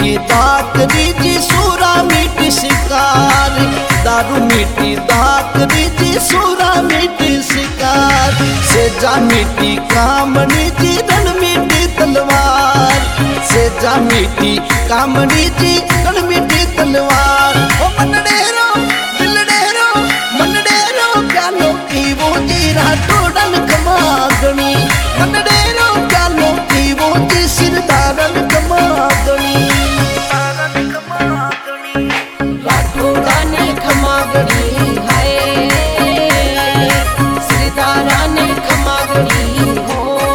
मीठी दाकरी जी सूरा मीठी शिकार, दारू मीठी दाकरी जी सूरा मीठी शिकार, सेजा मीठी कामनी जी रण मीठी तलवार, सेजा मीठी कामनी जी रण मीठी तलवार। ओ मनडेरो दिलडेरो मनडेरो प्यालो पीवो जी राठौड़न कमागणी, मनडेरो प्यालो पीवो जी सिरदारन कमागणी, राठौड़न खमागणी है सिरदारन खमागणी हो।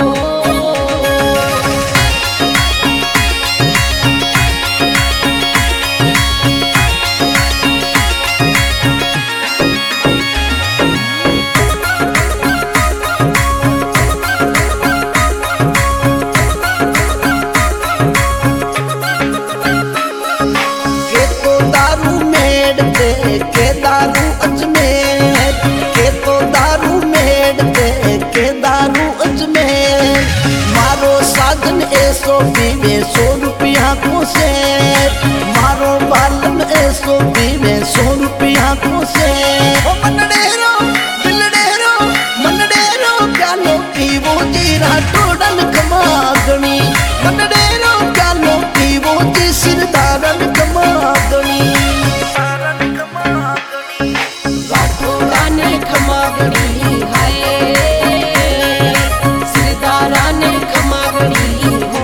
के दारू अजमेर, के तो दारू मेड़ दे के दारू अजमेर, मारो साजन ऐसो पीवे 100 रुपया को शेर, मारो बालन ऐसो पीवे 100 रुपया को शेर। ओ मनडेरो दिलडेरो मनडेरो प्यालो पीवो जी राठौड़न कमागणी, मनडेरो प्यालो पीवो जी सिरदारन कमागणी, राठौड़न खमागणी है सिरदारन खमागणी हो।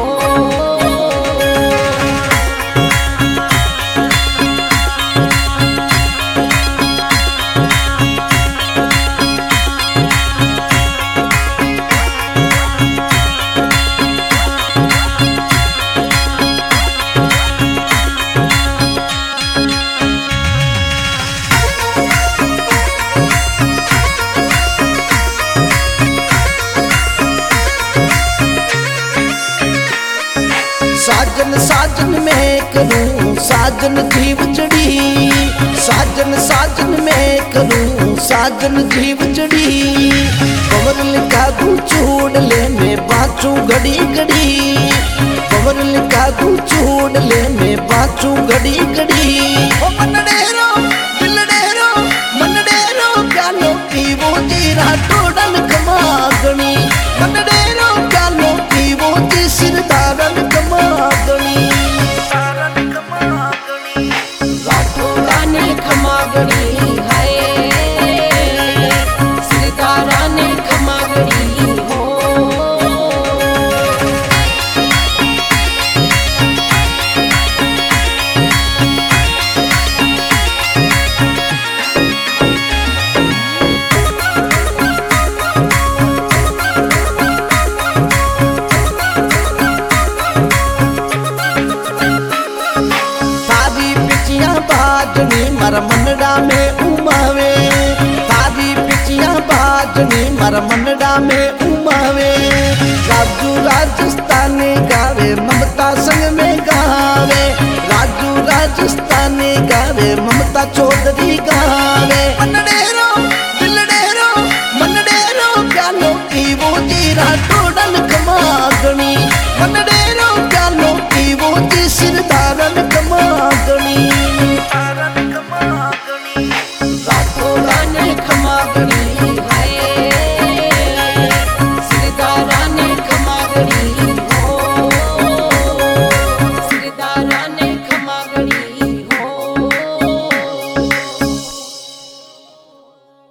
साजन साजन मैं करूं साजन जीव चढ़ी, साजन साजन मैं करूं साजन जीव चढ़ी, पवर लिखा दूं चूड़ ले मैं बाँचूं घड़ी घड़ी, पवर लिखा दूं चूड़ ले मैं बाँचूं घड़ी घड़ी। ओ मनडेरो दिलडेरो मनडेरो प्यालो पीवो जी राठौड़न कमागणी, मनडेरो प्यालो पीवो जी सिरदारन कमागणी, राठौड़न खमागणी है सिरदारन खमागणी हो। बाजनी मर मनडा में उमावे, तारी पिचिया बाजनी मर मनडा में उमावे, राजू राजस्थानी गावे ममता संग में गावे, राजू राजस्थानी गावे ममता चौधरी गावे। मनडेरो दिलडेरो मनडेरो प्यालो पीवो जी राठौड़न कमागणी, मनडेरो प्यालो पीवो जी सिरदारन कमागणी, राठौड़न खमागणी